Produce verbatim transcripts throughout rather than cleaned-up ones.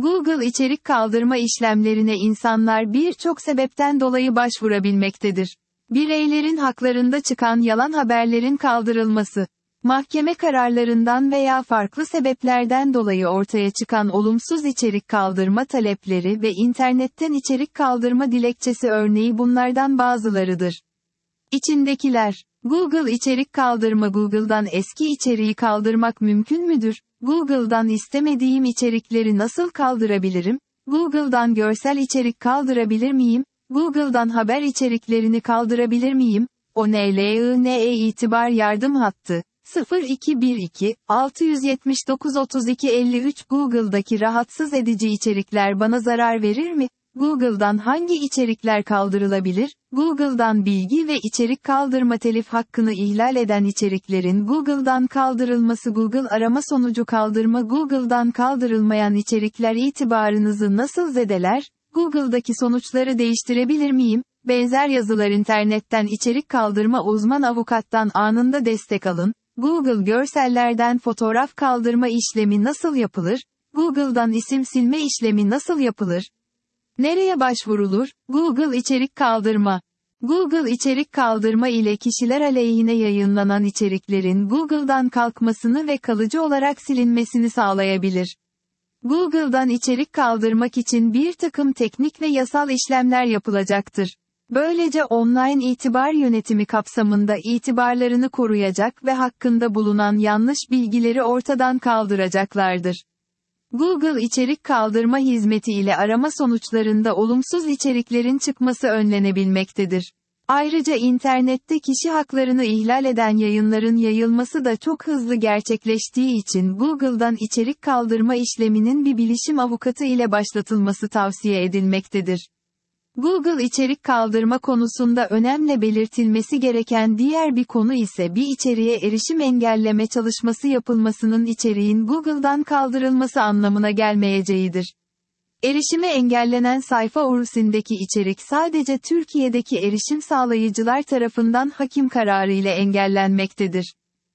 Google içerik kaldırma işlemlerine insanlar birçok sebepten dolayı başvurabilmektedir. Bireylerin haklarında çıkan yalan haberlerin kaldırılması, mahkeme kararlarından veya farklı sebeplerden dolayı ortaya çıkan olumsuz içerik kaldırma talepleri ve internetten içerik kaldırma dilekçesi örneği bunlardan bazılarıdır. İçindekiler. Google içerik kaldırma. Google'dan eski içeriği kaldırmak mümkün müdür? Google'dan istemediğim içerikleri nasıl kaldırabilirim? Google'dan görsel içerik kaldırabilir miyim? Google'dan haber içeriklerini kaldırabilir miyim? O N L I N E itibar yardım hattı. sıfır iki bir iki, altı yedi dokuz, otuz iki elli üç. Google'daki rahatsız edici içerikler bana zarar verir mi? Google'dan hangi içerikler kaldırılabilir? Google'dan bilgi ve içerik kaldırma. Telif hakkını ihlal eden içeriklerin Google'dan kaldırılması. Google arama sonucu kaldırma. Google'dan kaldırılmayan içerikler itibarınızı nasıl zedeler? Google'daki sonuçları değiştirebilir miyim? Benzer yazılar. İnternetten içerik kaldırma. Uzman avukattan anında destek alın. Google görsellerden fotoğraf kaldırma işlemi nasıl yapılır? Google'dan isim silme işlemi nasıl yapılır? Nereye başvurulur? Google içerik kaldırma. Google içerik kaldırma ile kişiler aleyhine yayınlanan içeriklerin Google'dan kalkmasını ve kalıcı olarak silinmesini sağlayabilir. Google'dan içerik kaldırmak için bir takım teknik ve yasal işlemler yapılacaktır. Böylece online itibar yönetimi kapsamında itibarlarını koruyacak ve hakkında bulunan yanlış bilgileri ortadan kaldıracaklardır. Google içerik kaldırma hizmeti ile arama sonuçlarında olumsuz içeriklerin çıkması önlenebilmektedir. Ayrıca internette kişi haklarını ihlal eden yayınların yayılması da çok hızlı gerçekleştiği için Google'dan içerik kaldırma işleminin bir bilişim avukatı ile başlatılması tavsiye edilmektedir. Google içerik kaldırma konusunda önemli belirtilmesi gereken diğer bir konu ise bir içeriğe erişim engelleme çalışması yapılmasının içeriğin Google'dan kaldırılması anlamına gelmeyeceğidir. Erişime engellenen sayfa U R L'sindeki içerik sadece Türkiye'deki erişim sağlayıcılar tarafından hakim kararı ile engellenmektedir.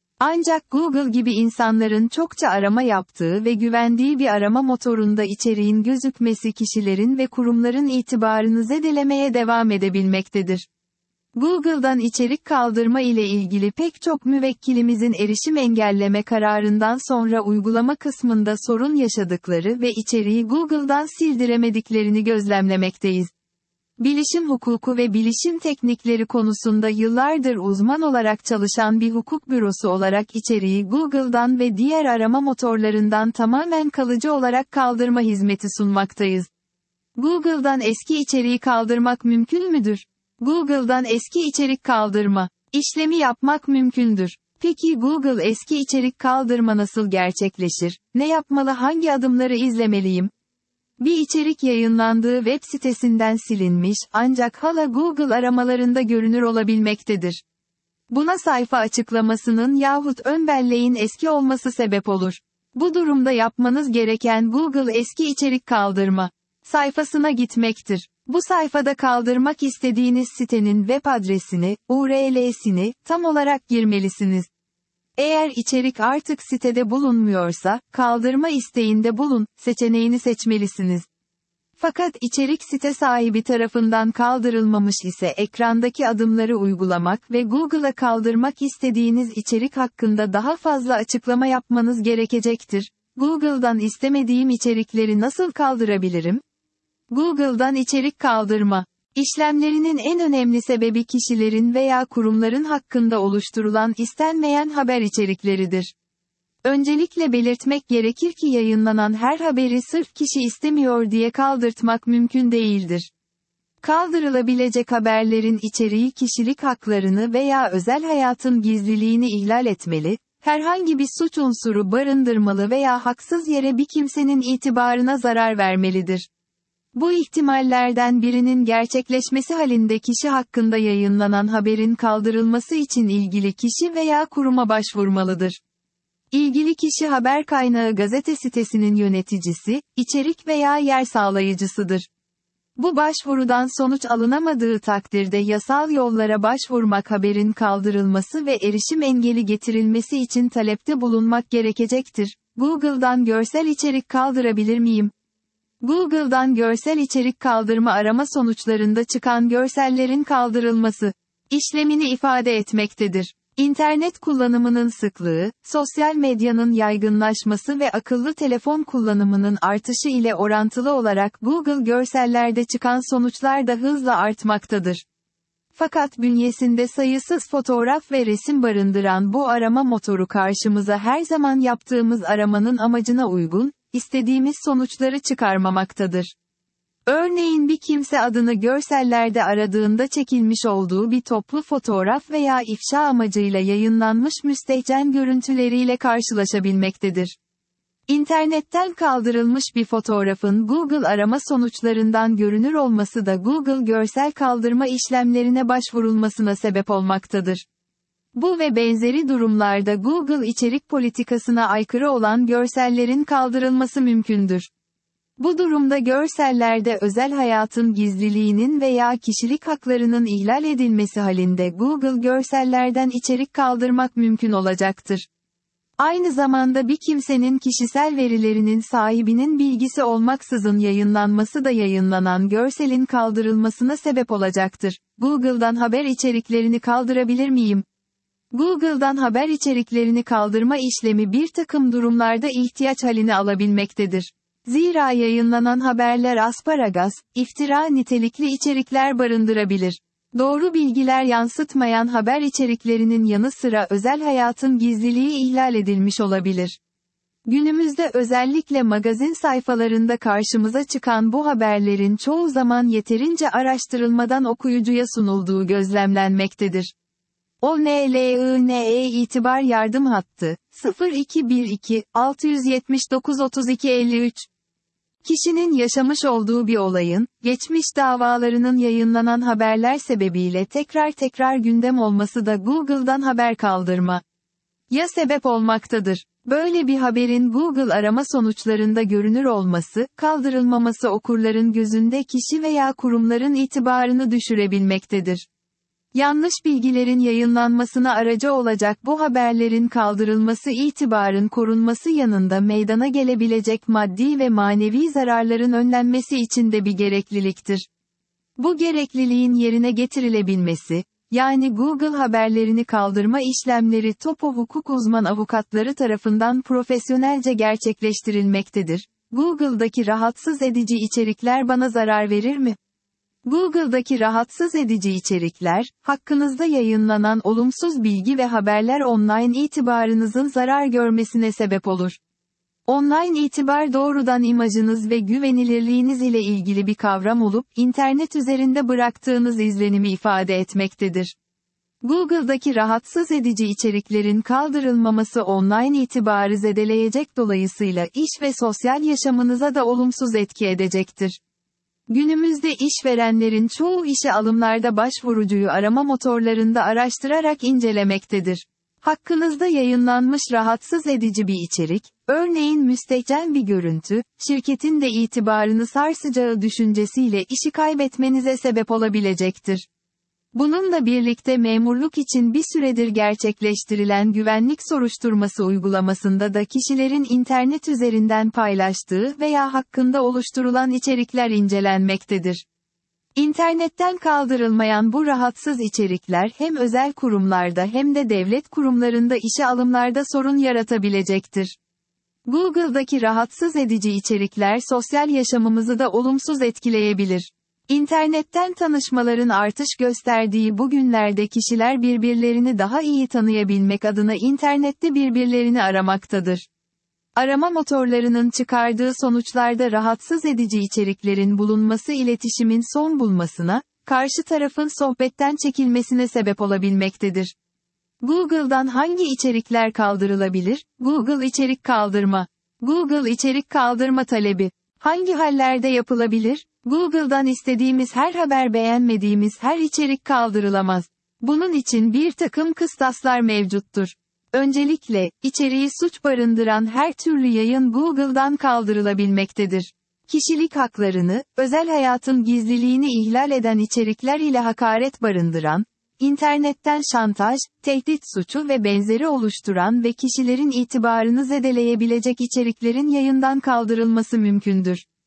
Ancak Google gibi insanların çokça arama yaptığı ve güvendiği bir arama motorunda içeriğin gözükmesi kişilerin ve kurumların itibarını zedelemeye devam edebilmektedir. Google'dan içerik kaldırma ile ilgili pek çok müvekkilimizin erişim engelleme kararından sonra uygulama kısmında sorun yaşadıkları ve içeriği Google'dan sildiremediklerini gözlemlemekteyiz. Bilişim hukuku ve bilişim teknikleri konusunda yıllardır uzman olarak çalışan bir hukuk bürosu olarak içeriği Google'dan ve diğer arama motorlarından tamamen kalıcı olarak kaldırma hizmeti sunmaktayız. Google'dan eski içeriği kaldırmak mümkün müdür? Google'dan eski içerik kaldırma işlemi yapmak mümkündür. Peki Google eski içerik kaldırma nasıl gerçekleşir? Ne yapmalı? Hangi adımları izlemeliyim? Bir içerik yayınlandığı web sitesinden silinmiş ancak hala Google aramalarında görünür olabilmektedir. Buna sayfa açıklamasının yahut ön belleğin eski olması sebep olur. Bu durumda yapmanız gereken Google eski içerik kaldırma sayfasına gitmektir. Bu sayfada kaldırmak istediğiniz sitenin web adresini, U R L'sini tam olarak girmelisiniz. Eğer içerik artık sitede bulunmuyorsa, kaldırma isteğinde bulun seçeneğini seçmelisiniz. Fakat içerik site sahibi tarafından kaldırılmamış ise ekrandaki adımları uygulamak ve Google'a kaldırmak istediğiniz içerik hakkında daha fazla açıklama yapmanız gerekecektir. Google'dan istemediğim içerikleri nasıl kaldırabilirim? Google'dan içerik kaldırma İşlemlerinin en önemli sebebi kişilerin veya kurumların hakkında oluşturulan istenmeyen haber içerikleridir. Öncelikle belirtmek gerekir ki yayınlanan her haberi sırf kişi istemiyor diye kaldırtmak mümkün değildir. Kaldırılabilecek haberlerin içeriği kişilik haklarını veya özel hayatın gizliliğini ihlal etmeli, herhangi bir suç unsuru barındırmalı veya haksız yere bir kimsenin itibarına zarar vermelidir. Bu ihtimallerden birinin gerçekleşmesi halinde kişi hakkında yayınlanan haberin kaldırılması için ilgili kişi veya kuruma başvurmalıdır. İlgili kişi haber kaynağı gazete sitesinin yöneticisi, içerik veya yer sağlayıcısıdır. Bu başvurudan sonuç alınamadığı takdirde yasal yollara başvurmak haberin kaldırılması ve erişim engeli getirilmesi için talepte bulunmak gerekecektir. Google'dan görsel içerik kaldırabilir miyim? Google'dan görsel içerik kaldırma arama sonuçlarında çıkan görsellerin kaldırılması işlemini ifade etmektedir. İnternet kullanımının sıklığı, sosyal medyanın yaygınlaşması ve akıllı telefon kullanımının artışı ile orantılı olarak Google görsellerde çıkan sonuçlar da hızla artmaktadır. Fakat bünyesinde sayısız fotoğraf ve resim barındıran bu arama motoru karşımıza her zaman yaptığımız aramanın amacına uygun, istediğimiz sonuçları çıkarmamaktadır. Örneğin bir kimse adını görsellerde aradığında çekilmiş olduğu bir toplu fotoğraf veya ifşa amacıyla yayınlanmış müstehcen görüntüleriyle karşılaşabilmektedir. İnternetten kaldırılmış bir fotoğrafın Google arama sonuçlarından görünür olması da Google görsel kaldırma işlemlerine başvurulmasına sebep olmaktadır. Bu ve benzeri durumlarda Google içerik politikasına aykırı olan görsellerin kaldırılması mümkündür. Bu durumda görsellerde özel hayatın gizliliğinin veya kişilik haklarının ihlal edilmesi halinde Google görsellerden içerik kaldırmak mümkün olacaktır. Aynı zamanda bir kimsenin kişisel verilerinin sahibinin bilgisi olmaksızın yayınlanması da yayınlanan görselin kaldırılmasına sebep olacaktır. Google'dan haber içeriklerini kaldırabilir miyim? Google'dan haber içeriklerini kaldırma işlemi bir takım durumlarda ihtiyaç halini alabilmektedir. Zira yayınlanan haberler asparagas, iftira nitelikli içerikler barındırabilir. Doğru bilgiler yansıtmayan haber içeriklerinin yanı sıra özel hayatın gizliliği ihlal edilmiş olabilir. Günümüzde özellikle magazin sayfalarında karşımıza çıkan bu haberlerin çoğu zaman yeterince araştırılmadan okuyucuya sunulduğu gözlemlenmektedir. O N L I N E itibar yardım hattı, sıfır iki bir iki altı yüz yetmiş dokuz otuz iki elli üç. Kişinin yaşamış olduğu bir olayın, geçmiş davalarının yayınlanan haberler sebebiyle tekrar tekrar gündem olması da Google'dan haber kaldırma ya sebep olmaktadır. Böyle bir haberin Google arama sonuçlarında görünür olması, kaldırılmaması okurların gözünde kişi veya kurumların itibarını düşürebilmektedir. Yanlış bilgilerin yayınlanmasına aracı olacak bu haberlerin kaldırılması itibarın korunması yanında meydana gelebilecek maddi ve manevi zararların önlenmesi için de bir gerekliliktir. Bu gerekliliğin yerine getirilebilmesi, yani Google haberlerini kaldırma işlemleri TOPO hukuk uzman avukatları tarafından profesyonelce gerçekleştirilmektedir. Google'daki rahatsız edici içerikler bana zarar verir mi? Google'daki rahatsız edici içerikler, hakkınızda yayınlanan olumsuz bilgi ve haberler online itibarınızın zarar görmesine sebep olur. Online itibar doğrudan imajınız ve güvenilirliğiniz ile ilgili bir kavram olup, internet üzerinde bıraktığınız izlenimi ifade etmektedir. Google'daki rahatsız edici içeriklerin kaldırılmaması online itibarı zedeleyecek, dolayısıyla iş ve sosyal yaşamınıza da olumsuz etki edecektir. Günümüzde işverenlerin çoğu işe alımlarda başvurucuyu arama motorlarında araştırarak incelemektedir. Hakkınızda yayınlanmış rahatsız edici bir içerik, örneğin müstehcen bir görüntü, şirketin de itibarını sarsacağı düşüncesiyle işi kaybetmenize sebep olabilecektir. Bununla birlikte memurluk için bir süredir gerçekleştirilen güvenlik soruşturması uygulamasında da kişilerin internet üzerinden paylaştığı veya hakkında oluşturulan içerikler incelenmektedir. İnternetten kaldırılmayan bu rahatsız içerikler hem özel kurumlarda hem de devlet kurumlarında işe alımlarda sorun yaratabilecektir. Google'daki rahatsız edici içerikler sosyal yaşamımızı da olumsuz etkileyebilir. İnternetten tanışmaların artış gösterdiği bu günlerde kişiler birbirlerini daha iyi tanıyabilmek adına internette birbirlerini aramaktadır. Arama motorlarının çıkardığı sonuçlarda rahatsız edici içeriklerin bulunması iletişimin son bulmasına, karşı tarafın sohbetten çekilmesine sebep olabilmektedir. Google'dan hangi içerikler kaldırılabilir? Google içerik kaldırma. Google içerik kaldırma talebi hangi hallerde yapılabilir? Google'dan istediğimiz her haber, beğenmediğimiz her içerik kaldırılamaz. Bunun için bir takım kıstaslar mevcuttur. Öncelikle, içeriği suç barındıran her türlü yayın Google'dan kaldırılabilmektedir. Kişilik haklarını, özel hayatın gizliliğini ihlal eden içerikler ile hakaret barındıran, internetten şantaj, tehdit suçu ve benzeri oluşturan ve kişilerin itibarını zedeleyebilecek içeriklerin yayından kaldırılması mümkündür.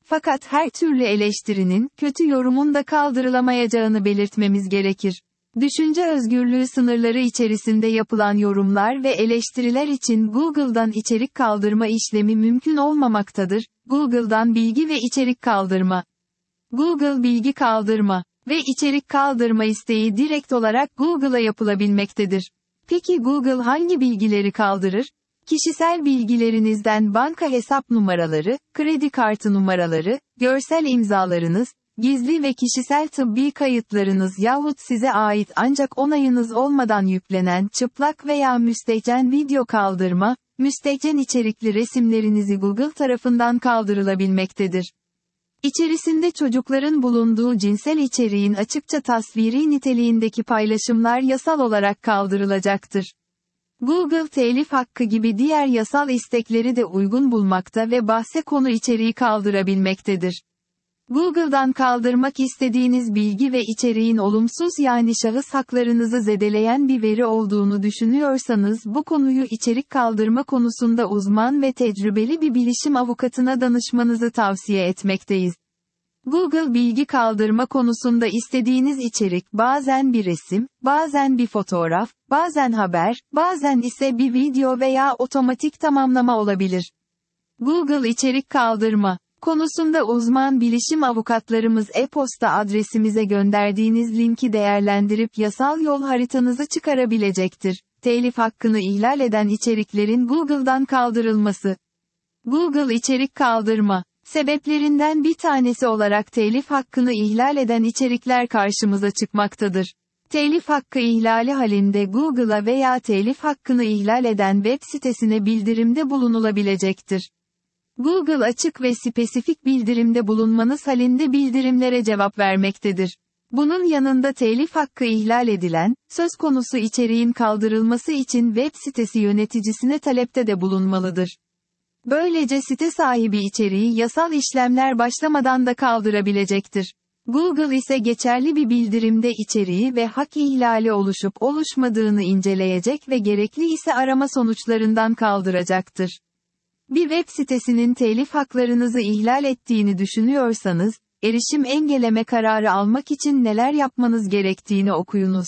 Fakat her türlü eleştirinin, kötü yorumun da kaldırılamayacağını belirtmemiz gerekir. Düşünce özgürlüğü sınırları içerisinde yapılan yorumlar ve eleştiriler için Google'dan içerik kaldırma işlemi mümkün olmamaktadır. Google'dan bilgi ve içerik kaldırma. Google bilgi kaldırma ve içerik kaldırma isteği direkt olarak Google'a yapılabilmektedir. Peki Google hangi bilgileri kaldırır? Kişisel bilgilerinizden banka hesap numaraları, kredi kartı numaraları, görsel imzalarınız, gizli ve kişisel tıbbi kayıtlarınız yahut size ait ancak onayınız olmadan yüklenen çıplak veya müstehcen video kaldırma, müstehcen içerikli resimlerinizi Google tarafından kaldırılabilmektedir. İçerisinde çocukların bulunduğu cinsel içeriğin açıkça tasviri niteliğindeki paylaşımlar yasal olarak kaldırılacaktır. Google telif hakkı gibi diğer yasal istekleri de uygun bulmakta ve bahse konu içeriği kaldırabilmektedir. Google'dan kaldırmak istediğiniz bilgi ve içeriğin olumsuz yani şahıs haklarınızı zedeleyen bir veri olduğunu düşünüyorsanız bu konuyu içerik kaldırma konusunda uzman ve tecrübeli bir bilişim avukatına danışmanızı tavsiye etmekteyiz. Google bilgi kaldırma konusunda istediğiniz içerik bazen bir resim, bazen bir fotoğraf, bazen haber, bazen ise bir video veya otomatik tamamlama olabilir. Google içerik kaldırma konusunda uzman bilişim avukatlarımız e-posta adresimize gönderdiğiniz linki değerlendirip yasal yol haritanızı çıkarabilecektir. Telif hakkını ihlal eden içeriklerin Google'dan kaldırılması. Google içerik kaldırma sebeplerinden bir tanesi olarak telif hakkını ihlal eden içerikler karşımıza çıkmaktadır. Telif hakkı ihlali halinde Google'a veya telif hakkını ihlal eden web sitesine bildirimde bulunulabilecektir. Google açık ve spesifik bildirimde bulunmanız halinde bildirimlere cevap vermektedir. Bunun yanında telif hakkı ihlal edilen, söz konusu içeriğin kaldırılması için web sitesi yöneticisine talepte de bulunmalıdır. Böylece site sahibi içeriği yasal işlemler başlamadan da kaldırabilecektir. Google ise geçerli bir bildirimde içeriği ve hak ihlali oluşup oluşmadığını inceleyecek ve gerekli ise arama sonuçlarından kaldıracaktır. Bir web sitesinin telif haklarınızı ihlal ettiğini düşünüyorsanız, erişim engelleme kararı almak için neler yapmanız gerektiğini okuyunuz.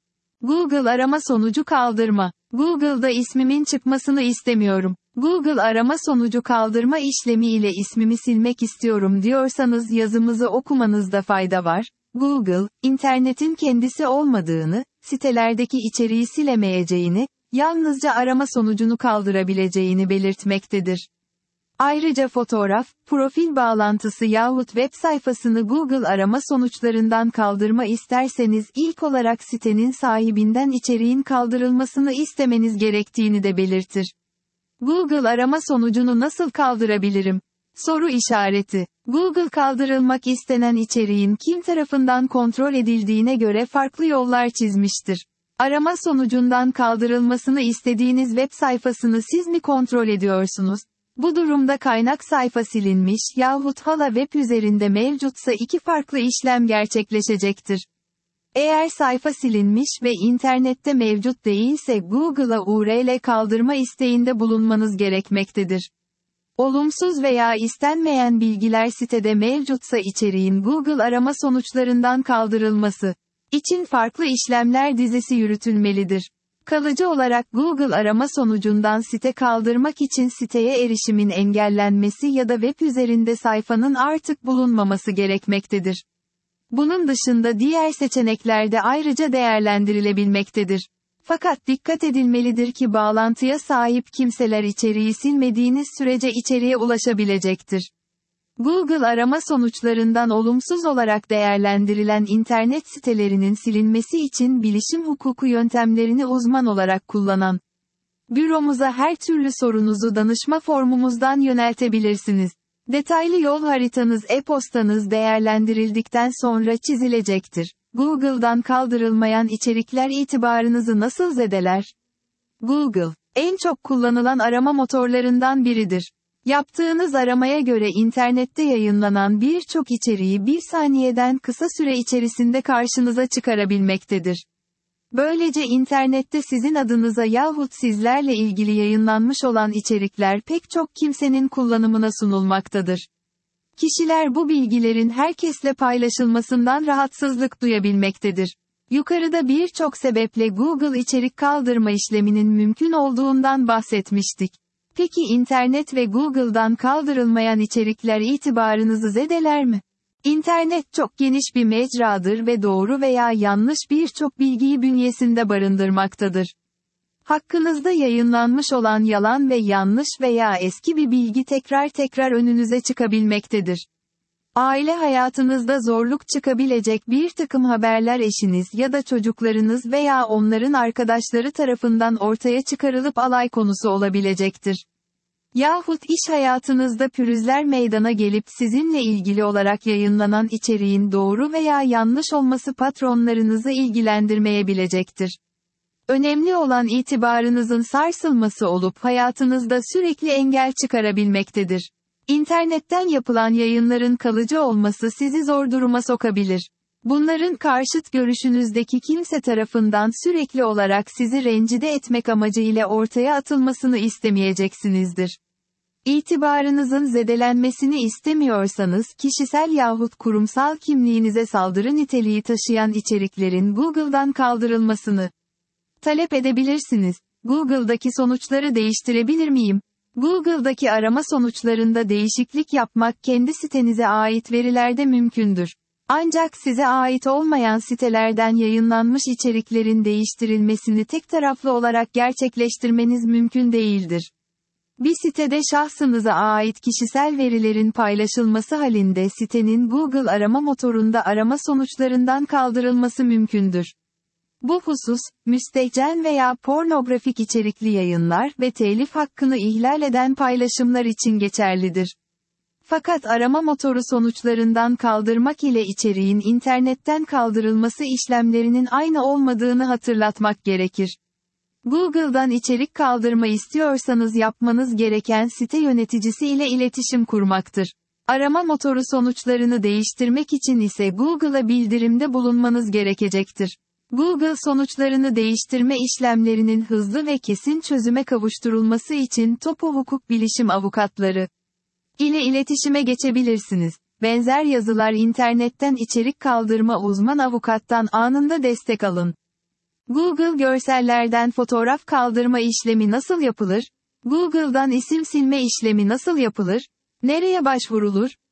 Google arama sonucu kaldırma. Google'da ismimin çıkmasını istemiyorum. Google arama sonucu kaldırma işlemi ile ismimi silmek istiyorum diyorsanız yazımızı okumanızda fayda var. Google, internetin kendisi olmadığını, sitelerdeki içeriği silemeyeceğini, yalnızca arama sonucunu kaldırabileceğini belirtmektedir. Ayrıca fotoğraf, profil bağlantısı yahut web sayfasını Google arama sonuçlarından kaldırma isterseniz ilk olarak sitenin sahibinden içeriğin kaldırılmasını istemeniz gerektiğini de belirtir. Google arama sonucunu nasıl kaldırabilirim? Soru işareti. Google kaldırılmak istenen içeriğin kim tarafından kontrol edildiğine göre farklı yollar çizmiştir. Arama sonucundan kaldırılmasını istediğiniz web sayfasını siz mi kontrol ediyorsunuz? Bu durumda kaynak sayfa silinmiş yahut hala web üzerinde mevcutsa iki farklı işlem gerçekleşecektir. Eğer sayfa silinmiş ve internette mevcut değilse Google'a U R L kaldırma isteğinde bulunmanız gerekmektedir. Olumsuz veya istenmeyen bilgiler sitede mevcutsa içeriğin Google arama sonuçlarından kaldırılması için farklı işlemler dizisi yürütülmelidir. Kalıcı olarak Google arama sonucundan site kaldırmak için siteye erişimin engellenmesi ya da web üzerinde sayfanın artık bulunmaması gerekmektedir. Bunun dışında diğer seçenekler de ayrıca değerlendirilebilmektedir. Fakat dikkat edilmelidir ki bağlantıya sahip kimseler içeriği silmediğiniz sürece içeriğe ulaşabilecektir. Google arama sonuçlarından olumsuz olarak değerlendirilen internet sitelerinin silinmesi için bilişim hukuku yöntemlerini uzman olarak kullanan büromuza her türlü sorunuzu danışma formumuzdan yöneltebilirsiniz. Detaylı yol haritanız e-postanız değerlendirildikten sonra çizilecektir. Google'dan kaldırılmayan içerikler itibarınızı nasıl zedeler? Google, en çok kullanılan arama motorlarından biridir. Yaptığınız aramaya göre internette yayınlanan birçok içeriği bir saniyeden kısa süre içerisinde karşınıza çıkarabilmektedir. Böylece internette sizin adınıza yahut sizlerle ilgili yayınlanmış olan içerikler pek çok kimsenin kullanımına sunulmaktadır. Kişiler bu bilgilerin herkesle paylaşılmasından rahatsızlık duyabilmektedir. Yukarıda birçok sebeple Google içerik kaldırma işleminin mümkün olduğundan bahsetmiştik. Peki internet ve Google'dan kaldırılmayan içerikler itibarınızı zedeler mi? İnternet çok geniş bir mecradır ve doğru veya yanlış birçok bilgiyi bünyesinde barındırmaktadır. Hakkınızda yayınlanmış olan yalan ve yanlış veya eski bir bilgi tekrar tekrar önünüze çıkabilmektedir. Aile hayatınızda zorluk çıkabilecek bir takım haberler eşiniz ya da çocuklarınız veya onların arkadaşları tarafından ortaya çıkarılıp alay konusu olabilecektir. Yahut iş hayatınızda pürüzler meydana gelip sizinle ilgili olarak yayınlanan içeriğin doğru veya yanlış olması patronlarınızı ilgilendirmeyebilecektir. Önemli olan itibarınızın sarsılması olup hayatınızda sürekli engel çıkarabilmektedir. İnternetten yapılan yayınların kalıcı olması sizi zor duruma sokabilir. Bunların karşıt görüşünüzdeki kimse tarafından sürekli olarak sizi rencide etmek amacıyla ortaya atılmasını istemeyeceksinizdir. İtibarınızın zedelenmesini istemiyorsanız kişisel yahut kurumsal kimliğinize saldırı niteliği taşıyan içeriklerin Google'dan kaldırılmasını talep edebilirsiniz. Google'daki sonuçları değiştirebilir miyim? Google'daki arama sonuçlarında değişiklik yapmak kendi sitenize ait verilerde mümkündür. Ancak size ait olmayan sitelerden yayınlanmış içeriklerin değiştirilmesini tek taraflı olarak gerçekleştirmeniz mümkün değildir. Bir sitede şahsınıza ait kişisel verilerin paylaşılması halinde sitenin Google arama motorunda arama sonuçlarından kaldırılması mümkündür. Bu husus, müstehcen veya pornografik içerikli yayınlar ve telif hakkını ihlal eden paylaşımlar için geçerlidir. Fakat arama motoru sonuçlarından kaldırmak ile içeriğin internetten kaldırılması işlemlerinin aynı olmadığını hatırlatmak gerekir. Google'dan içerik kaldırma istiyorsanız yapmanız gereken site yöneticisi ile iletişim kurmaktır. Arama motoru sonuçlarını değiştirmek için ise Google'a bildirimde bulunmanız gerekecektir. Google sonuçlarını değiştirme işlemlerinin hızlı ve kesin çözüme kavuşturulması için Topo Hukuk Bilişim Avukatları ile iletişime geçebilirsiniz. Benzer yazılar internetten içerik kaldırma uzman avukattan anında destek alın. Google görsellerden fotoğraf kaldırma işlemi nasıl yapılır? Google'dan isim silme işlemi nasıl yapılır? Nereye başvurulur?